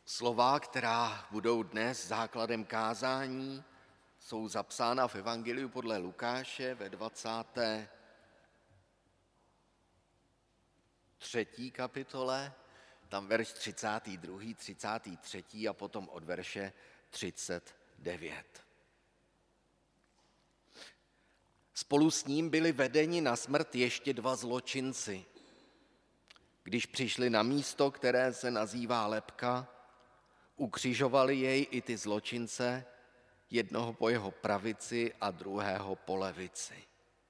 Slova, která budou dnes základem kázání, jsou zapsána v Evangeliu podle Lukáše ve 23. kapitole, tam verš 32., 33. a potom od verše 39. Spolu s ním byli vedeni na smrt ještě dva zločinci. Když přišli na místo, které se nazývá Lebka, ukřižovali jej i ty zločince, jednoho po jeho pravici a druhého po levici.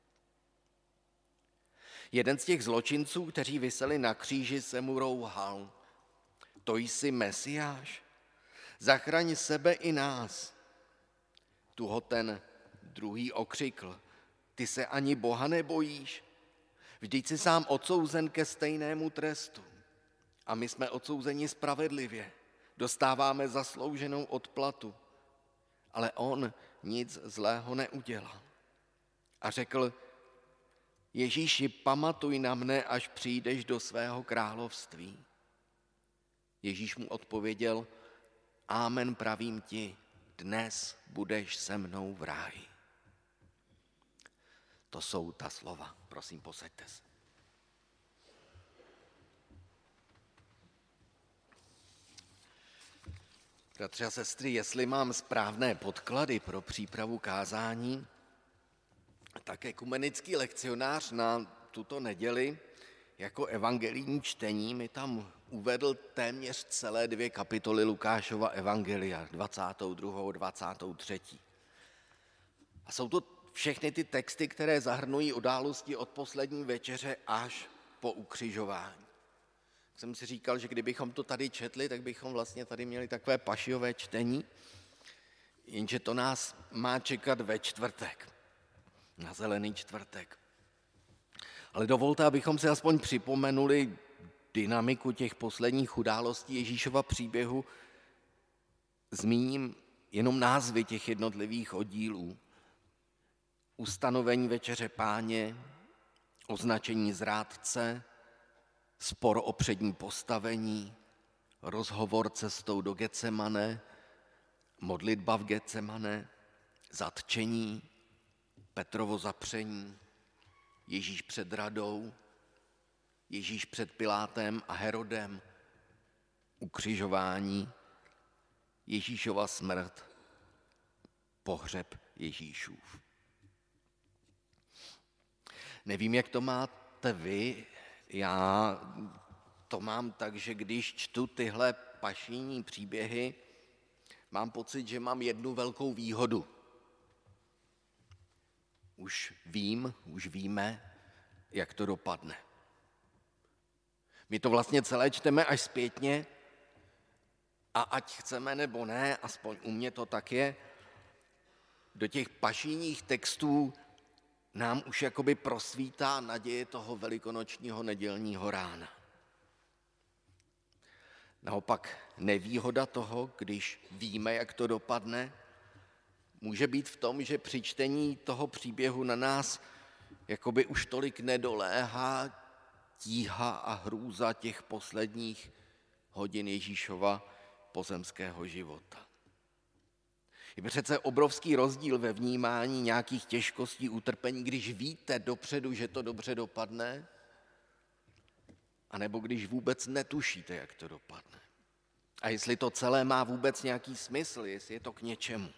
Jeden z těch zločinců, kteří viseli na kříži, se mu rouhal: To jsi Mesiáš? Zachraň sebe i nás. Tu ho ten druhý okřikl: Ty se ani Boha nebojíš? Vždyť jsi sám odsouzen ke stejnému trestu. A my jsme odsouzeni spravedlivě. Dostáváme zaslouženou odplatu. Ale on nic zlého neudělal. A řekl: Ježíši, pamatuj na mne, až přijdeš do svého království. Ježíš mu odpověděl: Amen, pravím ti, dnes budeš se mnou v ráji. To jsou ta slova. Prosím, posaďte se. Bratři a sestry, jestli mám správné podklady pro přípravu kázání, tak ekumenický lekcionář na tuto neděli jako evangelijní čtení mi tam uvedl téměř celé 2 kapitoly Lukášova evangelia, 22., 23. A jsou to všechny ty texty, které zahrnují události od poslední večeře až po ukřižování. Jsem si říkal, že kdybychom to tady četli, tak bychom vlastně tady měli takové pašiové čtení, jenže to nás má čekat ve čtvrtek, na Zelený čtvrtek. Ale dovolte, abychom si aspoň připomenuli dynamiku těch posledních událostí Ježíšova příběhu. Zmíním jenom názvy těch jednotlivých oddílů. Ustanovení večeře Páně, označení zrádce, spor o přední postavení, rozhovor cestou do Getsemane, modlitba v Getsemane, zatčení, Petrovo zapření, Ježíš před radou, Ježíš před Pilátem a Herodem, ukřižování, Ježíšova smrt, pohřeb Ježíšův. Nevím, jak to máte vy, já to mám tak, že když čtu tyhle pašijní příběhy, mám pocit, že mám jednu velkou výhodu. Už víme, jak to dopadne. My to vlastně celé čteme až zpětně a ať chceme nebo ne, aspoň u mě to tak je, do těch pašijních textů nám už jakoby prosvítá naděje toho velikonočního nedělního rána. Naopak nevýhoda toho, když víme, jak to dopadne, může být v tom, že při čtení toho příběhu na nás jakoby už tolik nedoléhá tíha a hrůza těch posledních hodin Ježíšova pozemského života. Je přece obrovský rozdíl ve vnímání nějakých těžkostí, utrpení, když víte dopředu, že to dobře dopadne, anebo když vůbec netušíte, jak to dopadne. A jestli to celé má vůbec nějaký smysl, jestli je to k něčemu.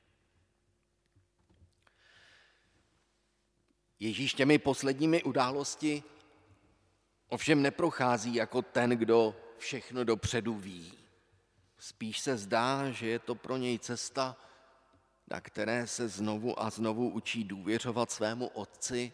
Ježíš těmi posledními události ovšem neprochází jako ten, kdo všechno dopředu ví. Spíš se zdá, že je to pro něj cesta, na které se znovu a znovu učí důvěřovat svému Otci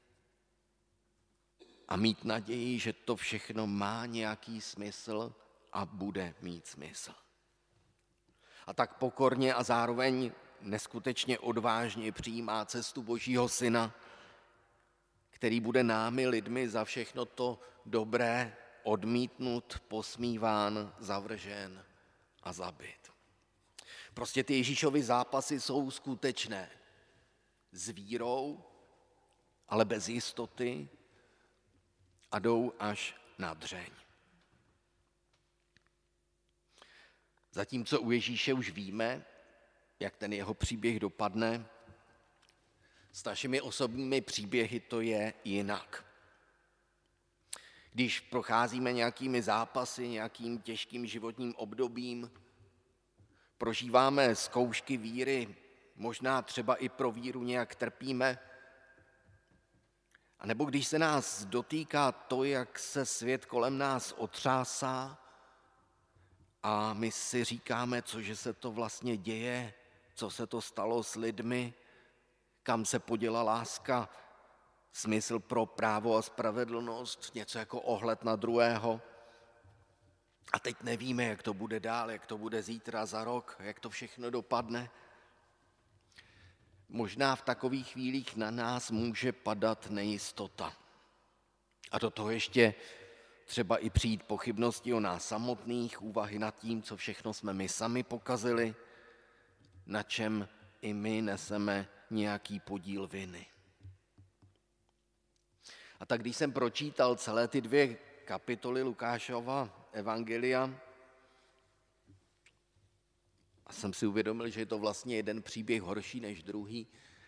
a mít naději, že to všechno má nějaký smysl a bude mít smysl. A tak pokorně a zároveň neskutečně odvážně přijímá cestu Božího Syna, který bude námi lidmi za všechno to dobré odmítnut, posmíván, zavržen a zabit. Prostě ty Ježíšovy zápasy jsou skutečné. S vírou, ale bez jistoty a jdou až na dřeň. Zatímco u Ježíše už víme, jak ten jeho příběh dopadne, s našimi osobními příběhy to je jinak. Když procházíme nějakými zápasy, nějakým těžkým životním obdobím, prožíváme zkoušky víry, možná třeba i pro víru nějak trpíme, a nebo když se nás dotýká to, jak se svět kolem nás otřásá a my si říkáme, cože se to vlastně děje, co se to stalo s lidmi, kam se poděla láska, smysl pro právo a spravedlnost, něco jako ohled na druhého. A teď nevíme, jak to bude dál, jak to bude zítra, za rok, jak to všechno dopadne. Možná v takových chvílích na nás může padat nejistota. A do toho ještě třeba i přijít pochybnosti o nás samotných, úvahy nad tím, co všechno jsme my sami pokazili, na čem i my neseme nějaký podíl viny. A tak když jsem pročítal celé ty 2 kapitoly Lukášova evangelia, a jsem si uvědomil, že je to vlastně jeden příběh horší než druhý,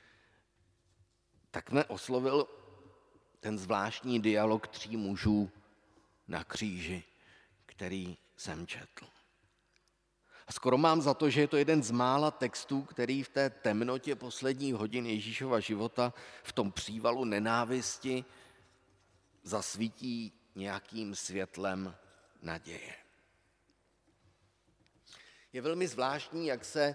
tak mě oslovil ten zvláštní dialog 3 mužů na kříži, který jsem četl. A skoro mám za to, že je to jeden z mála textů, který v té temnotě posledních hodin Ježíšova života, v tom přívalu nenávisti, zasvítí nějakým světlem naděje. Je velmi zvláštní, jak se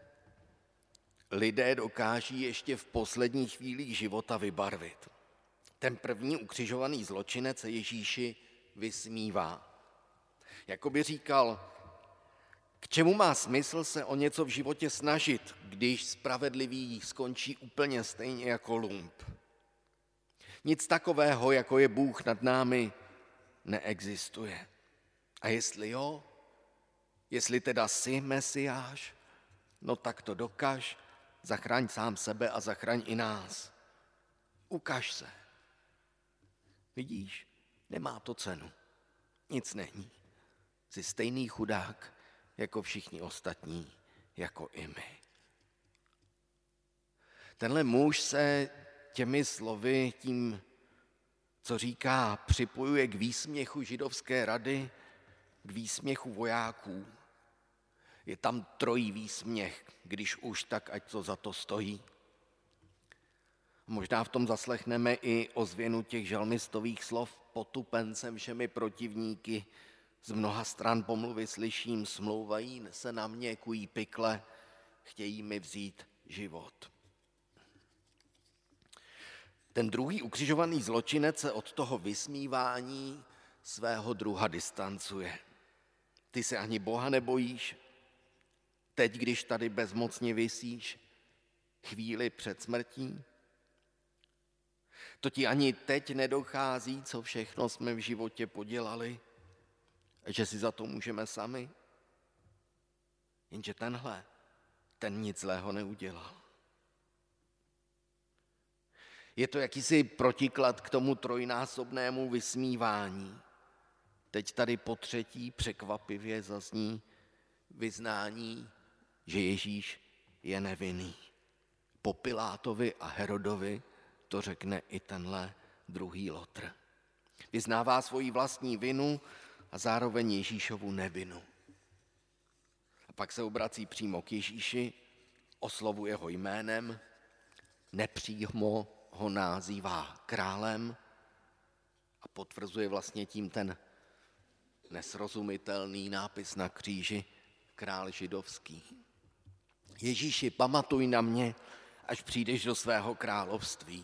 lidé dokáží ještě v posledních chvílích života vybarvit. Ten první ukřižovaný zločinec se Ježíši vysmívá. Jakoby říkal, k čemu má smysl se o něco v životě snažit, když spravedlivý skončí úplně stejně jako lump. Nic takového, jako je Bůh nad námi, neexistuje. A jestli jo, jestli teda jsi Mesiáš, no tak to dokaž, zachraň sám sebe a zachraň i nás. Ukaž se. Vidíš, nemá to cenu. Nic není. Jsi stejný chudák, jako všichni ostatní, jako i my. Tenhle muž se těmi slovy, tím, co říká, připojuje k výsměchu židovské rady, k výsměchu vojáků. Je tam trojí výsměch, když už tak, ať to za to stojí. Možná v tom zaslechneme i ozvěnu těch žalmistových slov, potupencem všemi protivníky, z mnoha stran pomluvy slyším, smlouvají se na mě, kují pikle, chtějí mi vzít život. Ten druhý ukřižovaný zločinec se od toho vysmívání svého druha distancuje. Ty se ani Boha nebojíš, teď, když tady bezmocně visíš, chvíli před smrtí. To ti ani teď nedochází, co všechno jsme v životě podělali, že si za to můžeme sami. Jenže ten nic zlého neudělal. Je to jakýsi protiklad k tomu trojnásobnému vysmívání. Teď tady po třetí překvapivě zazní vyznání, že Ježíš je nevinný. Po Pilátovi a Herodovi to řekne i tenhle druhý Lotr. Vyznává svoji vlastní vinu a zároveň Ježíšovu nevinu. A pak se obrací přímo k Ježíši, oslovuje ho jménem, nepřímo ho nazývá králem a potvrzuje vlastně tím ten nesrozumitelný nápis na kříži král židovský. Ježíši, pamatuj na mě, až přijdeš do svého království.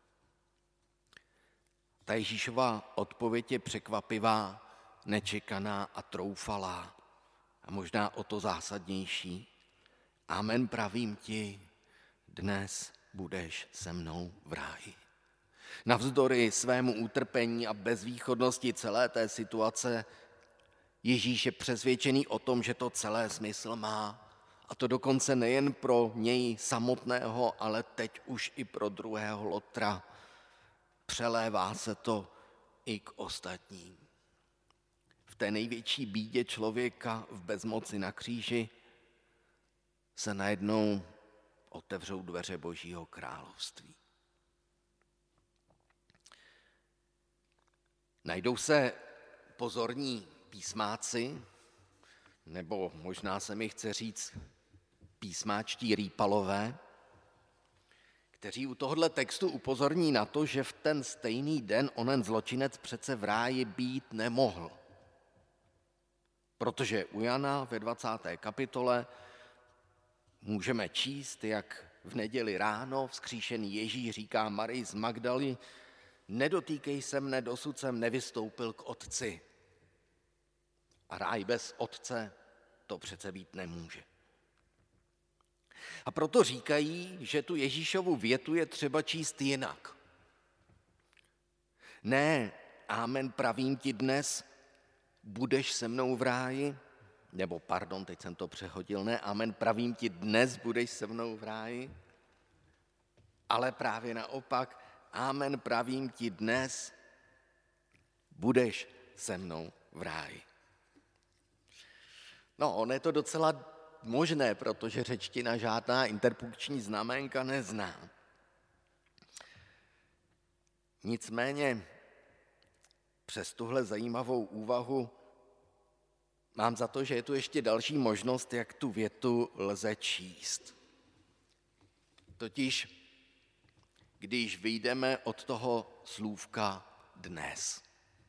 Ta Ježíšova odpověď je překvapivá, nečekaná a troufalá. A možná o to zásadnější. Amen, pravím ti, dnes budeš se mnou v ráji. Navzdory svému utrpení a bezvýchodnosti celé té situace Ježíš je přesvědčený o tom, že to celé smysl má. A to dokonce nejen pro něj samotného, ale teď už i pro druhého Lotra. Přelévá se to i k ostatním. V té největší bídě člověka v bezmoci na kříži se najednou otevřou dveře Božího království. Najdou se pozorní písmáci, nebo možná se mi chce říct písmáčtí rýpalové, kteří u tohoto textu upozorní na to, že v ten stejný den onen zločinec přece v ráji být nemohl. Protože u Jana ve 20. kapitole můžeme číst, jak v neděli ráno vzkříšený Ježíš říká Marii z Magdaly: nedotýkej se mne, dosud jsem nevystoupil k Otci. A ráj bez Otce to přece být nemůže. A proto říkají, že tu Ježíšovu větu je třeba číst jinak. Ne, amen, pravím ti dnes, budeš se mnou v ráji, nebo pardon, teď jsem to přehodil, ne, amen, pravím ti dnes, budeš se mnou v ráji, ale právě naopak, amen, pravím ti dnes, budeš se mnou v ráji. No, ono je to docela možné, protože řečtina žádná interpunkční znaménka nezná. Nicméně přes tuhle zajímavou úvahu mám za to, že je tu ještě další možnost, jak tu větu lze číst. Totiž, když vyjdeme od toho slůvka dnes.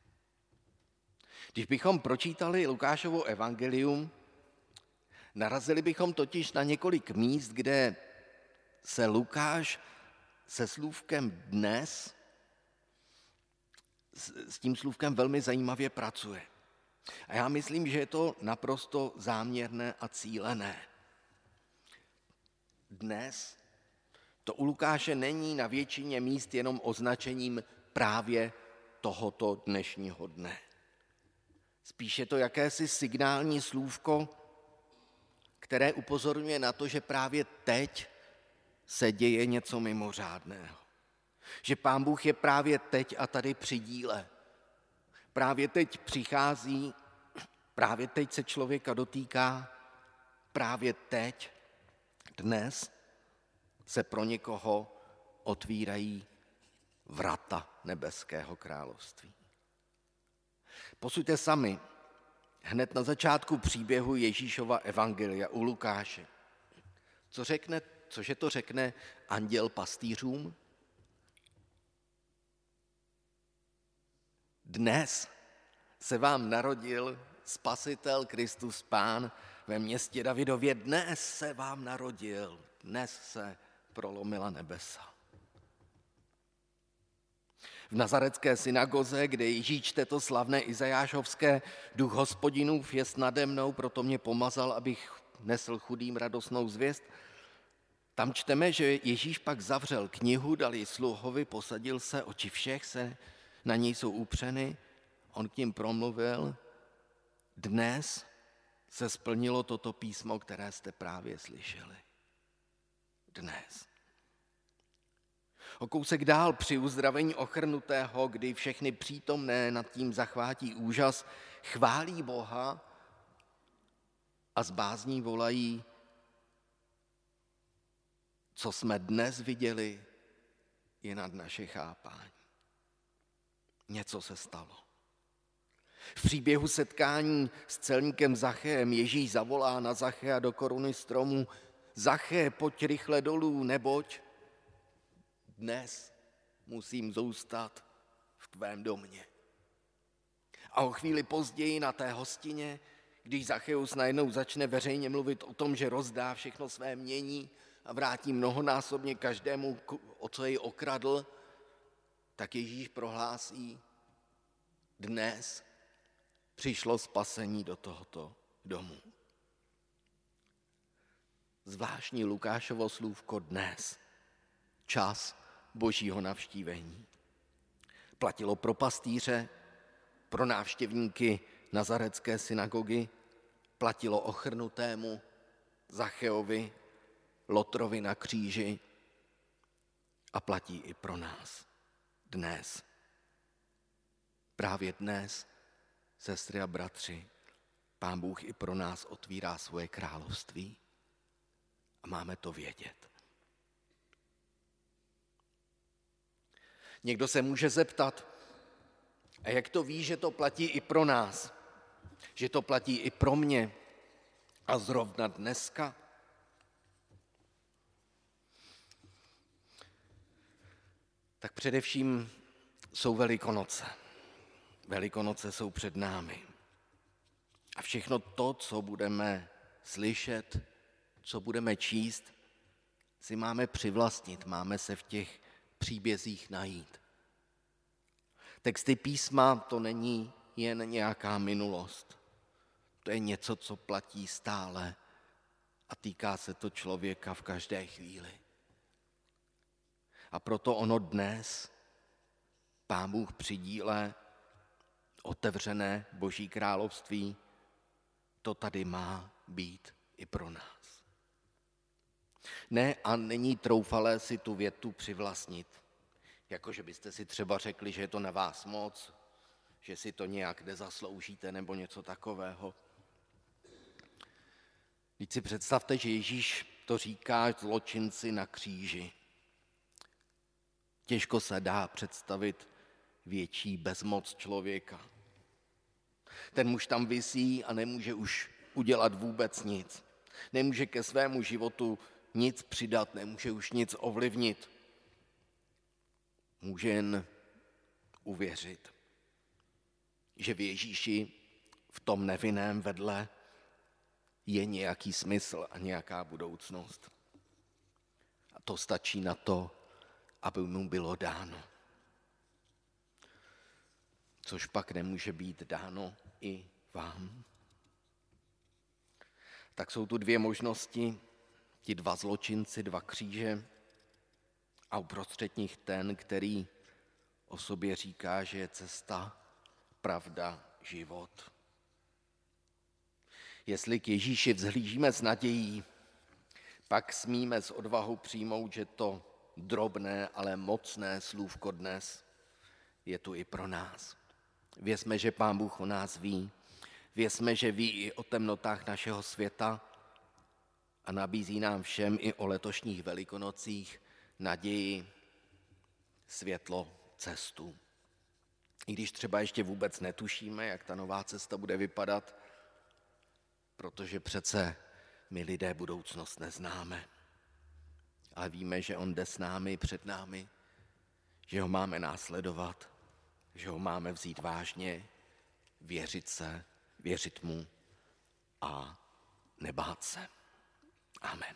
Když bychom pročítali Lukášovo evangelium, narazili bychom totiž na několik míst, kde se Lukáš se slůvkem dnes, s tím slůvkem velmi zajímavě pracuje. A já myslím, že je to naprosto záměrné a cílené. Dnes to u Lukáše není na většině míst jenom označením právě tohoto dnešního dne. Spíš je to jakési signální slůvko, které upozorňuje na to, že právě teď se děje něco mimořádného. Že Pán Bůh je právě teď a tady při díle. Právě teď přichází, právě teď se člověka dotýká, právě teď, dnes, se pro někoho otvírají vrata nebeského království. Posuďte sami hned na začátku příběhu Ježíšova evangelia u Lukáše. Cože to řekne anděl pastýřům? Dnes se vám narodil Spasitel Kristus Pán ve městě Davidově. Dnes se vám narodil, dnes se prolomila nebesa. V nazarecké synagoze, kde Ježíš čte to slavné izajášovské Duch Hospodinův jest nade mnou, proto mě pomazal, abych nesl chudým radostnou zvěst. Tam čteme, že Ježíš pak zavřel knihu, dal ji sluhovi, posadil se, oči všech se na něj jsou upřeny. On k ním promluvil: dnes se splnilo toto písmo, které jste právě slyšeli. Dnes. O kousek dál při uzdravení ochrnutého, kdy všechny přítomné nad tím zachvátí úžas, chválí Boha a s bázní volají: co jsme dnes viděli, je nad naše chápání. Něco se stalo. V příběhu setkání s celníkem Zachéem Ježíš zavolá na Zachéa do koruny stromu: Zaché, pojď rychle dolů, neboť dnes musím zůstat v tvém domě. A o chvíli později na té hostině, když Zachéus najednou začne veřejně mluvit o tom, že rozdá všechno své jmění a vrátí mnohonásobně každému, o co jej okradl, tak Ježíš prohlásí: dnes přišlo spasení do tohoto domu. Zvláštní Lukášovo slůvko dnes, čas Božího navštívení. Platilo pro pastýře, pro návštěvníky nazarecké synagogy, platilo ochrnutému, Zachéovi, Lotrovi na kříži a platí i pro nás. Dnes. Právě dnes sestry a bratři, Pán Bůh i pro nás otvírá svoje království a máme to vědět. Někdo se může zeptat, a jak to ví, že to platí i pro nás, že to platí i pro mě a zrovna dneska? Tak především jsou Velikonoce. Velikonoce jsou před námi. A všechno to, co budeme slyšet, co budeme číst, si máme přivlastnit, máme se v těch příbězích najít. Texty písma to není jen nějaká minulost. To je něco, co platí stále a týká se to člověka v každé chvíli. A proto ono dnes, Pán Bůh přidíle otevřené Boží království, to tady má být i pro nás. Ne a není troufalé si tu větu přivlastnit, jakože byste si třeba řekli, že je to na vás moc, že si to nějak nezasloužíte nebo něco takového. Vždyť si představte, že Ježíš to říká zločinci na kříži. Těžko se dá představit větší bezmoc člověka. Ten muž tam visí a nemůže už udělat vůbec nic. Nemůže ke svému životu nic přidat, nemůže už nic ovlivnit. Může jen uvěřit, že v Ježíši, v tom nevinném vedle, je nějaký smysl a nějaká budoucnost. A to stačí na to, aby mu bylo dáno. Což pak nemůže být dáno i vám. Tak jsou tu dvě možnosti, ti dva zločinci, dva kříže a uprostřed nich ten, který o sobě říká, že je cesta, pravda, život. Jestli k Ježíši vzhlížíme s nadějí, pak smíme s odvahou přijmout, že to drobné, ale mocné slůvko dnes je tu i pro nás. Věřme, že Pán Bůh o nás ví. Věřme, že ví i o temnotách našeho světa a nabízí nám všem i o letošních Velikonocích naději, světlo, cestu. I když třeba ještě vůbec netušíme, jak ta nová cesta bude vypadat, protože přece my lidé budoucnost neznáme. Ale víme, že on jde s námi, před námi, že ho máme následovat, že ho máme vzít vážně, věřit mu a nebát se. Amen.